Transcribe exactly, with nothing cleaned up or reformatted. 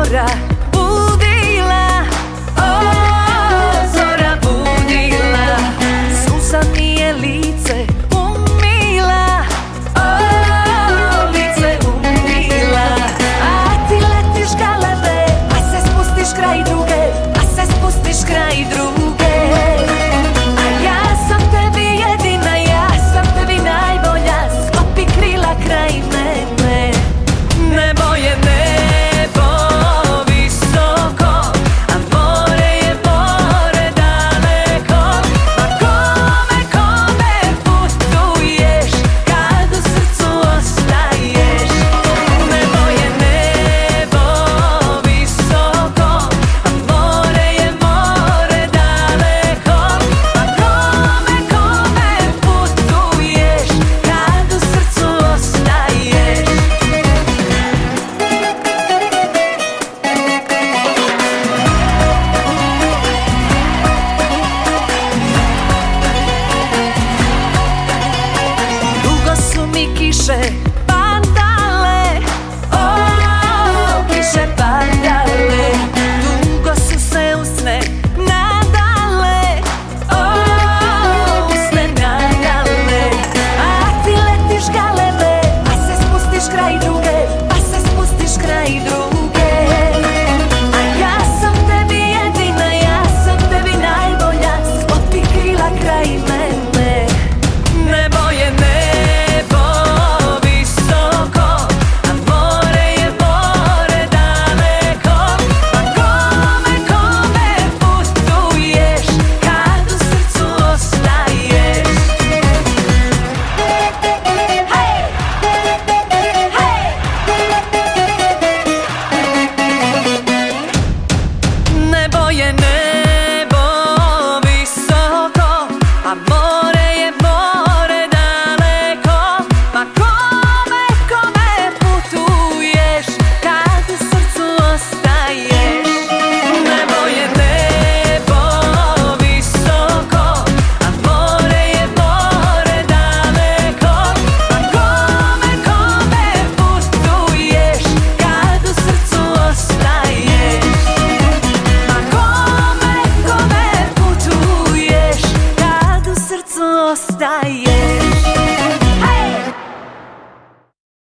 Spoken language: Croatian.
zora budila, o, zora budila. Suza mi je lice umila, o, lice umila. A ti letiš galebe, a se spustiš kraj druge, a se spustiš kraj druge. A ja sam tebi jedina, ja sam tebi najbolja, sklopi krila kraj mene. Nebo je nebo visoko, a more je more daleko. Pa kome, kome putuješ, kad u srcu ostaješ. Nebo je nebo visoko, a more je more daleko. Pa kome, kome putuješ, kad u srcu ostaješ. Dugo su mi kiše